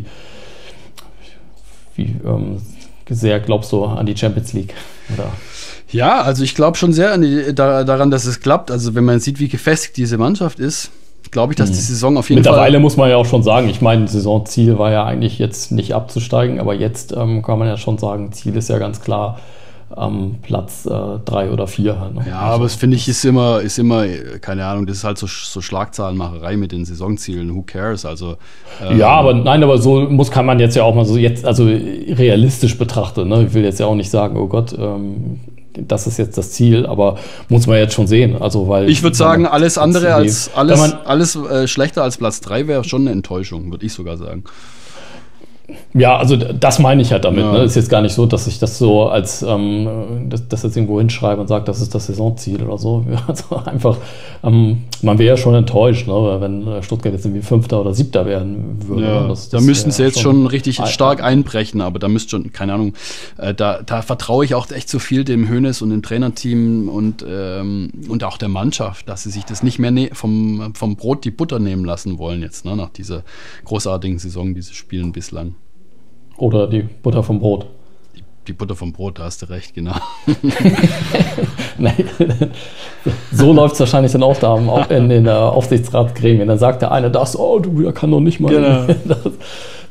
wie ähm, sehr glaubst du an die Champions League? Oder? Ja, also ich glaube schon sehr an die, da, daran, dass es klappt. Also wenn man sieht, wie gefestigt diese Mannschaft ist, glaube ich, dass die Saison auf jeden Mittlerweile Fall... Mittlerweile muss man ja auch schon sagen, ich meine, Saisonziel war ja eigentlich jetzt nicht abzusteigen, aber jetzt ähm, kann man ja schon sagen, Ziel ist ja ganz klar ähm, Platz äh, drei oder vier. Halt, ne? Ja, also, aber das finde ich ist immer, ist immer, keine Ahnung, das ist halt so, so Schlagzahlenmacherei mit den Saisonzielen, who cares? Also, ähm, ja, aber nein, aber so muss kann man jetzt ja auch mal so jetzt, also realistisch betrachten. Ne? Ich will jetzt ja auch nicht sagen, oh Gott, ähm, das ist jetzt das Ziel, aber muss man jetzt schon sehen. Also, weil ich würde sagen, alles andere als alles, man, alles äh, schlechter als Platz drei wäre schon eine Enttäuschung, würde ich sogar sagen. Ja, also das meine ich halt damit. Ja. Ne? Ist jetzt gar nicht so, dass ich das so als ähm, das, das jetzt irgendwo hinschreibe und sage, das ist das Saisonziel oder so. Also einfach, ähm, man wäre ja schon enttäuscht, ne? Wenn Stuttgart jetzt irgendwie Fünfter oder Siebter werden würde. Ja, das, da das müssten sie jetzt schon richtig ein, stark einbrechen, aber da müsste schon, keine Ahnung, äh, da, da vertraue ich auch echt so viel dem Hoeneß und dem Trainerteam und, ähm, und auch der Mannschaft, dass sie sich das nicht mehr ne- vom, vom Brot die Butter nehmen lassen wollen jetzt, ne? Nach dieser großartigen Saison, die sie spielen bislang. Oder die Butter vom Brot. Die, die Butter vom Brot, da hast du recht, genau. Nein. So läuft es wahrscheinlich dann auch da in den uh, Aufsichtsratsgremien. Dann sagt der eine das, oh, du, der kann doch nicht mal. Genau. Das,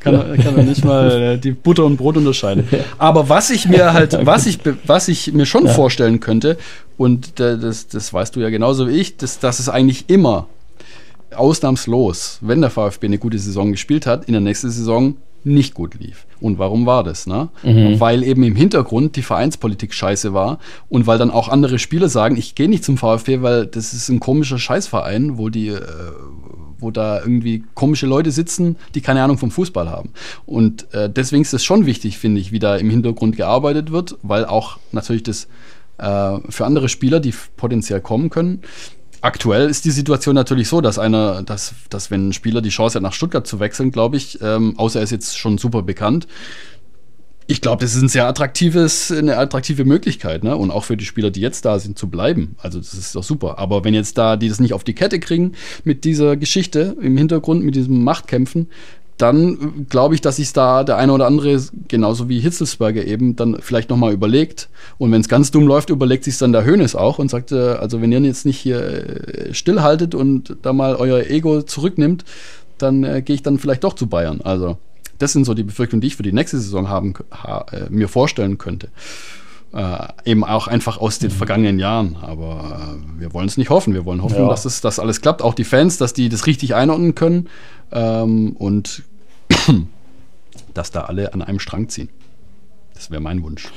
kann, kann man nicht mal die Butter und Brot unterscheiden. Aber was ich mir halt, was ich, was ich mir schon ja. vorstellen könnte, und das, das weißt du ja genauso wie ich, dass, dass es eigentlich immer ausnahmslos, wenn der VfB eine gute Saison gespielt hat, in der nächsten Saison nicht gut lief. Und warum war das? Ne? Mhm. Weil eben im Hintergrund die Vereinspolitik scheiße war und weil dann auch andere Spieler sagen, ich gehe nicht zum VfB, weil das ist ein komischer Scheißverein, wo die, äh, wo da irgendwie komische Leute sitzen, die keine Ahnung vom Fußball haben. Und äh, deswegen ist es schon wichtig, finde ich, wie da im Hintergrund gearbeitet wird, weil auch natürlich das äh, für andere Spieler, die potenziell kommen können. Aktuell ist die Situation natürlich so, dass einer, dass, dass wenn ein Spieler die Chance hat, nach Stuttgart zu wechseln, glaube ich, ähm, außer er ist jetzt schon super bekannt, ich glaube, das ist ein sehr attraktives, eine attraktive Möglichkeit, ne? Und auch für die Spieler, die jetzt da sind, zu bleiben. Also das ist doch super. Aber wenn jetzt da die das nicht auf die Kette kriegen mit dieser Geschichte im Hintergrund, mit diesem Machtkämpfen, dann glaube ich, dass sich da der eine oder andere, genauso wie Hitzelsberger eben, dann vielleicht nochmal überlegt. Und wenn es ganz dumm läuft, überlegt sich dann der Hoeneß auch und sagt, äh, also wenn ihr jetzt nicht hier äh, stillhaltet und da mal euer Ego zurücknimmt, dann äh, gehe ich dann vielleicht doch zu Bayern. Also das sind so die Befürchtungen, die ich für die nächste Saison haben, ha, äh, mir vorstellen könnte. Äh, eben auch einfach aus den vergangenen Jahren. Aber äh, wir wollen es nicht hoffen. Wir wollen hoffen, ja. dass das dass alles klappt. Auch die Fans, dass die das richtig einordnen können. Ähm, und dass da alle an einem Strang ziehen. Das wäre mein Wunsch.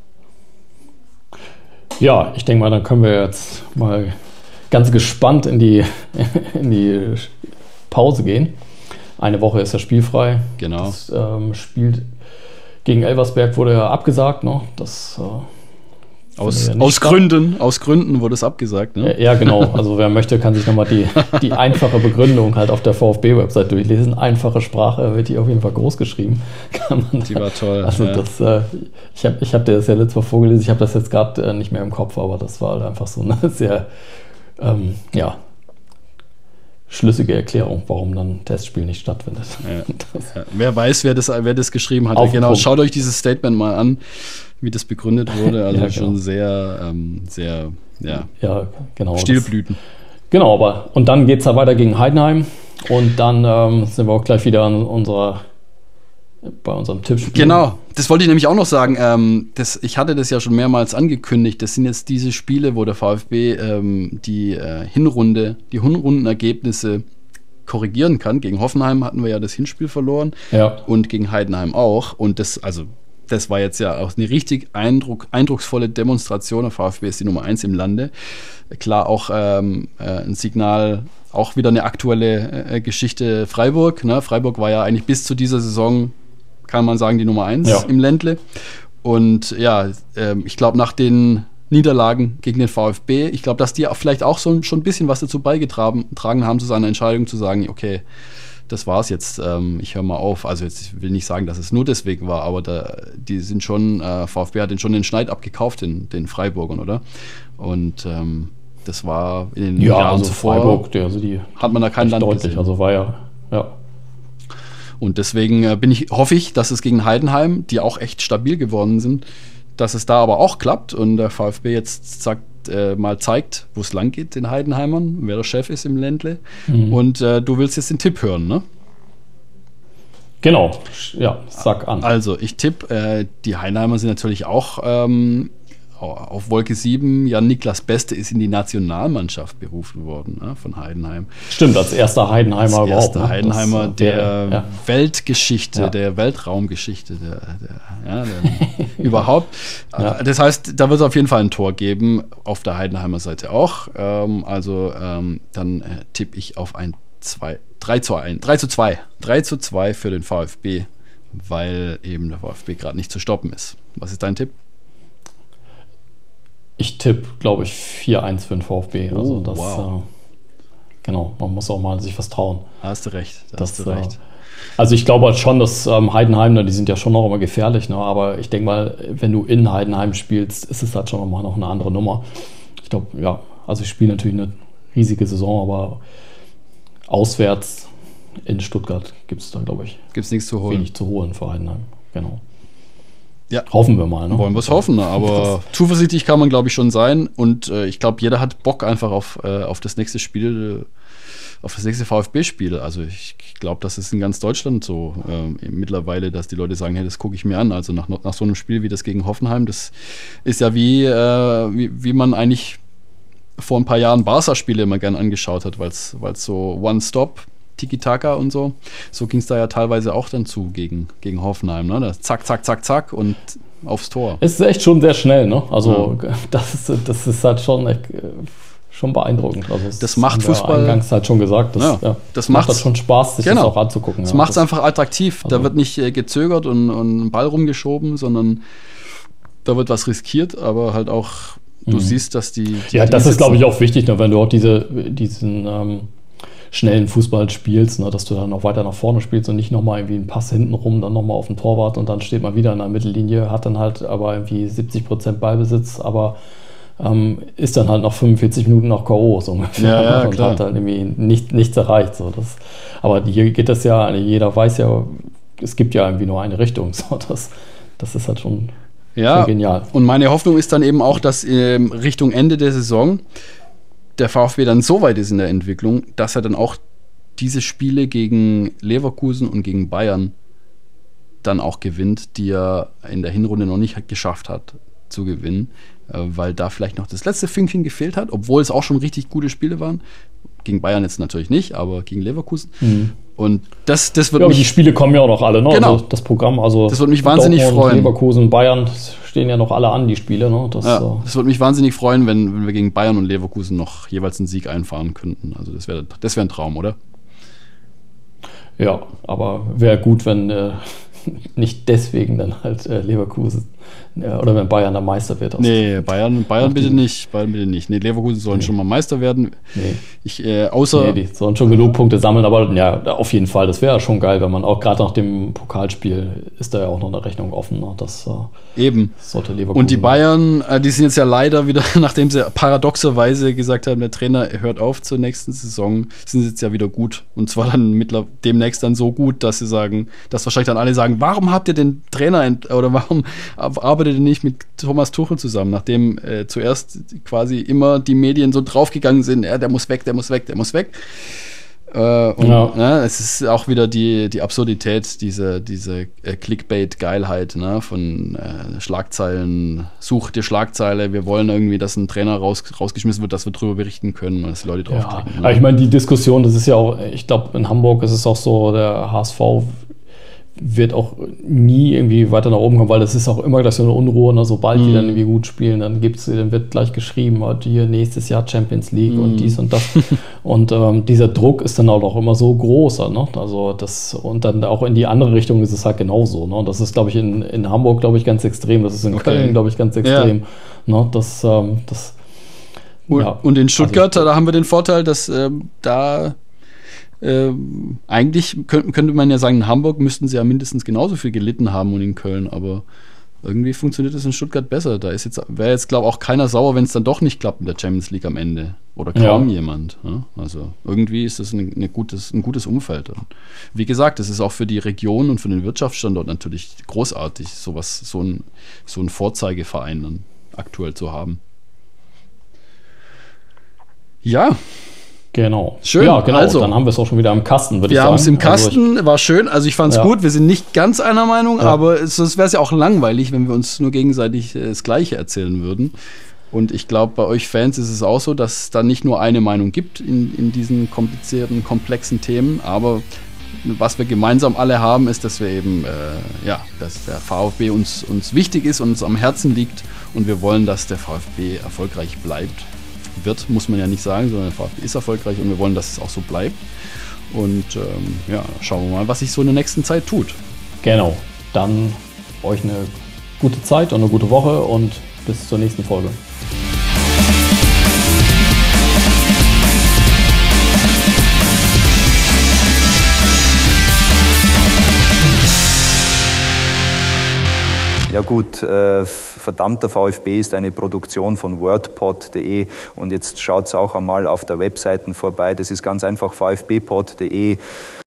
Ja, ich denke mal, dann können wir jetzt mal ganz gespannt in die, in die Pause gehen. Eine Woche ist ja spielfrei. Genau. Das ähm, Spiel gegen Elversberg wurde ja abgesagt. Ne? Das, äh, aus, ja aus, Gründen, aus Gründen wurde es abgesagt. Ne? Ja, ja, genau. Also wer möchte, kann sich nochmal die, die einfache Begründung halt auf der VfB-Website durchlesen. Einfache Sprache wird hier auf jeden Fall groß geschrieben. Kann man, die war toll. Also ja. das, äh, ich habe ich hab dir das ja letztes Mal vorgelesen. Ich habe das jetzt gerade äh, nicht mehr im Kopf, aber das war halt einfach so eine sehr, ähm, ja, schlüssige Erklärung, warum dann ein Testspiel nicht stattfindet. Ja. Ja. Wer weiß, wer das, wer das geschrieben hat. Genau, Punkt. Schaut euch dieses Statement mal an, wie das begründet wurde. Also ja, schon genau. sehr, ähm, sehr, ja, ja genau, Stilblüten. Das, genau, aber und dann geht es ja weiter gegen Heidenheim und dann ähm, sind wir auch gleich wieder an unserer bei unserem Tippspiel. Genau, das wollte ich nämlich auch noch sagen. Ähm, das, ich hatte das ja schon mehrmals angekündigt. Das sind jetzt diese Spiele, wo der VfB ähm, die äh, Hinrunde, die Hinrundenergebnisse korrigieren kann. Gegen Hoffenheim hatten wir ja das Hinspiel verloren ja. und gegen Heidenheim auch. Und das, also, das war jetzt ja auch eine richtig Eindruck, eindrucksvolle Demonstration. Der VfB ist die Nummer eins im Lande. Klar auch ähm, äh, ein Signal, auch wieder eine aktuelle äh, Geschichte Freiburg. Ne? Freiburg war ja eigentlich bis zu dieser Saison, kann man sagen, die Nummer eins ja. im Ländle. Und ja, ähm, ich glaube, nach den Niederlagen gegen den VfB, ich glaube, dass die auch vielleicht auch so, schon ein bisschen was dazu beigetragen haben, zu seiner Entscheidung zu sagen, okay, das war's jetzt, ähm, ich höre mal auf. Also jetzt, ich will nicht sagen, dass es nur deswegen war, aber da, die sind schon, äh, VfB hat den schon den Schneid abgekauft, den, den Freiburgern, oder? Und ähm, das war in den ja, Jahren also zuvor, Freiburg, der, also die hat man da kein Land deutlich, gesehen. Also war ja, ja. Und deswegen äh, bin ich, hoffe ich, dass es gegen Heidenheim, die auch echt stabil geworden sind, dass es da aber auch klappt und der VfB jetzt sagt, äh, mal zeigt, wo es lang geht, den Heidenheimern, wer der Chef ist im Ländle. Mhm. Und äh, du willst jetzt den Tipp hören, ne? Genau, ja, sag an. Also, ich tippe, äh, die Heidenheimer sind natürlich auch ähm, auf Wolke sieben. Ja, Niklas Beste ist in die Nationalmannschaft berufen worden, ne, von Heidenheim. Stimmt, als erster Heidenheimer als überhaupt. Erster ne? Heidenheimer das, der ja. Weltgeschichte, ja. der Weltraumgeschichte, der, der, ja, der überhaupt. Ja. Das heißt, da wird es auf jeden Fall ein Tor geben, auf der Heidenheimer Seite auch. Ähm, also ähm, dann äh, tippe ich auf ein drei zu eins, drei zu zwei. drei zu zwei für den VfB, weil eben der VfB gerade nicht zu stoppen ist. Was ist dein Tipp? Ich tippe, glaube ich, vier eins für den VfB. Also oh, das, wow. äh, genau, man muss auch mal sich was trauen. Hast du recht, da das, hast du recht. Äh, also ich glaube halt schon, dass ähm, Heidenheim, ne, die sind ja schon noch immer gefährlich, ne, aber ich denke mal, wenn du in Heidenheim spielst, ist es halt schon nochmal noch eine andere Nummer. Ich glaube, ja, also ich spiele natürlich eine riesige Saison, aber auswärts in Stuttgart gibt es da, glaube ich, gibt's nichts zu holen. Wenig zu holen für Heidenheim, genau. Ja. Hoffen wir mal. Ne? Wollen wir es hoffen, aber zuversichtlich kann man, glaube ich, schon sein. Und äh, ich glaube, jeder hat Bock einfach auf, äh, auf das nächste Spiel. auf das nächste VfB-Spiel. Also ich glaube, das ist in ganz Deutschland so äh, mittlerweile, dass die Leute sagen, hey, das gucke ich mir an. Also nach, nach so einem Spiel wie das gegen Hoffenheim, das ist ja wie, äh, wie, wie man eigentlich vor ein paar Jahren Barca-Spiele immer gern angeschaut hat, weil es so One-Stop, Tiki-Taka und so. So ging es da ja teilweise auch dann zu gegen, gegen Hoffenheim. Ne? Das zack, zack, zack, zack und aufs Tor. Es ist echt schon sehr schnell, ne? Also ja. das, ist, das ist halt schon, äh, schon beeindruckend. Also das, das macht Fußball. Ja eingangs halt schon gesagt. Das, ja, ja, das macht halt schon Spaß, sich genau. das auch anzugucken. Das ja. macht es einfach attraktiv. Also da wird nicht äh, gezögert und, und ein Ball rumgeschoben, sondern da wird was riskiert, aber halt auch du mhm. siehst, dass die... die ja, die das ist, glaube ich, auch wichtig, ne, wenn du auch diese, diesen ähm, schnellen Fußball spielst, ne, dass du dann auch weiter nach vorne spielst und nicht nochmal irgendwie einen Pass hinten rum, dann nochmal auf den Torwart und dann steht man wieder in der Mittellinie, hat dann halt aber irgendwie siebzig Prozent Ballbesitz, aber ähm, ist dann halt noch fünfundvierzig Minuten noch K O so ungefähr ja, ja, und klar. hat dann irgendwie nicht, nichts erreicht. So. Das, aber hier geht das ja, jeder weiß ja, es gibt ja irgendwie nur eine Richtung. So. Das, das ist halt schon... Ja, genial. Und meine Hoffnung ist dann eben auch, dass ähm, Richtung Ende der Saison der VfB dann so weit ist in der Entwicklung, dass er dann auch diese Spiele gegen Leverkusen und gegen Bayern dann auch gewinnt, die er in der Hinrunde noch nicht geschafft hat zu gewinnen, äh, weil da vielleicht noch das letzte Fünkchen gefehlt hat, obwohl es auch schon richtig gute Spiele waren. Gegen Bayern jetzt natürlich nicht, aber gegen Leverkusen. Mhm. Und das, das wird ja, mich... die Spiele kommen ja auch noch alle, ne? Genau. Also das Programm, also... Das wird mich wahnsinnig Dortmund, freuen. Leverkusen, Bayern stehen ja noch alle an, die Spiele, ne? Das, ja, äh, das würde mich wahnsinnig freuen, wenn, wenn wir gegen Bayern und Leverkusen noch jeweils einen Sieg einfahren könnten. Also das wäre das wär ein Traum, oder? Ja, aber wäre gut, wenn äh, nicht deswegen dann halt äh, Leverkusen äh, oder wenn Bayern dann Meister wird. Nee, Bayern, Bayern bitte nicht. Bayern bitte nicht. Nee, Leverkusen sollen nee. schon mal Meister werden. Nee. Ich, äh, außer nee, die sollen schon genug Punkte sammeln, aber ja, auf jeden Fall, das wäre ja schon geil, wenn man auch gerade nach dem Pokalspiel ist da ja auch noch eine Rechnung offen. Ne? Das äh, eben. sollte Leverkusen. Und die Bayern, äh, die sind jetzt ja leider wieder, nachdem sie paradoxerweise gesagt haben, der Trainer hört auf zur nächsten Saison, sind sie jetzt ja wieder gut. Und zwar dann mittler, demnächst dann so gut, dass sie sagen, dass wahrscheinlich dann alle sagen, warum habt ihr den Trainer ent- oder warum arbeitet ihr nicht mit Thomas Tuchel zusammen, nachdem äh, zuerst quasi immer die Medien so draufgegangen sind, ja, der muss weg, der muss weg, der muss weg. Äh, und ja. ne, es ist auch wieder die, die Absurdität, diese, diese äh, Clickbait-Geilheit, ne, von äh, Schlagzeilen, such dir Schlagzeile, wir wollen irgendwie, dass ein Trainer raus, rausgeschmissen wird, dass wir drüber berichten können und dass die Leute draufklicken. Ja. Ne? Ich meine, die Diskussion, das ist ja auch, ich glaube, in Hamburg ist es auch so, der H S V wird auch nie irgendwie weiter nach oben kommen, weil das ist auch immer gleich so eine Unruhe. Ne? Sobald mm. die dann irgendwie gut spielen, dann gibt's, dann wird gleich geschrieben, hier nächstes Jahr Champions League mm. und dies und das. Und ähm, dieser Druck ist dann auch immer so groß. Ne? Also das, und dann auch in die andere Richtung ist es halt genauso. Ne? Das ist, glaube ich, in, in Hamburg, glaube ich, ganz extrem. Das ist in okay. Köln, glaube ich, ganz extrem. Ja. Ne? Das, ähm, das, und, ja. und in Stuttgart, also, da haben wir den Vorteil, dass ähm, da Ähm, eigentlich könnte, könnte man ja sagen, in Hamburg müssten sie ja mindestens genauso viel gelitten haben und in Köln, aber irgendwie funktioniert es in Stuttgart besser. Da ist jetzt, wäre jetzt, glaube ich, auch keiner sauer, wenn es dann doch nicht klappt in der Champions League am Ende. Oder kaum ja. jemand. Ja? Also irgendwie ist das ein, eine gutes, ein gutes Umfeld. Und wie gesagt, es ist auch für die Region und für den Wirtschaftsstandort natürlich großartig, sowas, so ein, so ein Vorzeigeverein dann aktuell zu haben. Ja. Genau. Schön. Ja, genau. Also, dann haben wir es auch schon wieder im Kasten, würde ich sagen. Wir haben es im Kasten, also ich, war schön. Also ich fand es ja. gut. Wir sind nicht ganz einer Meinung, ja. aber sonst wäre es ja auch langweilig, wenn wir uns nur gegenseitig äh, das Gleiche erzählen würden. Und ich glaube, bei euch Fans ist es auch so, dass es da nicht nur eine Meinung gibt in, in diesen komplizierten, komplexen Themen, aber was wir gemeinsam alle haben, ist, dass wir eben, äh, ja, dass der VfB uns, uns wichtig ist und uns am Herzen liegt und wir wollen, dass der VfB erfolgreich bleibt. Wird, muss man ja nicht sagen, sondern der VfB ist erfolgreich und wir wollen, dass es auch so bleibt. Und ähm, ja, schauen wir mal, was sich so in der nächsten Zeit tut. Genau. Dann euch eine gute Zeit und eine gute Woche und bis zur nächsten Folge. Ja gut, äh, verdammter VfB ist eine Produktion von wordpod punkt de und jetzt schaut auch einmal auf der Webseite vorbei. Das ist ganz einfach v f b pod punkt de.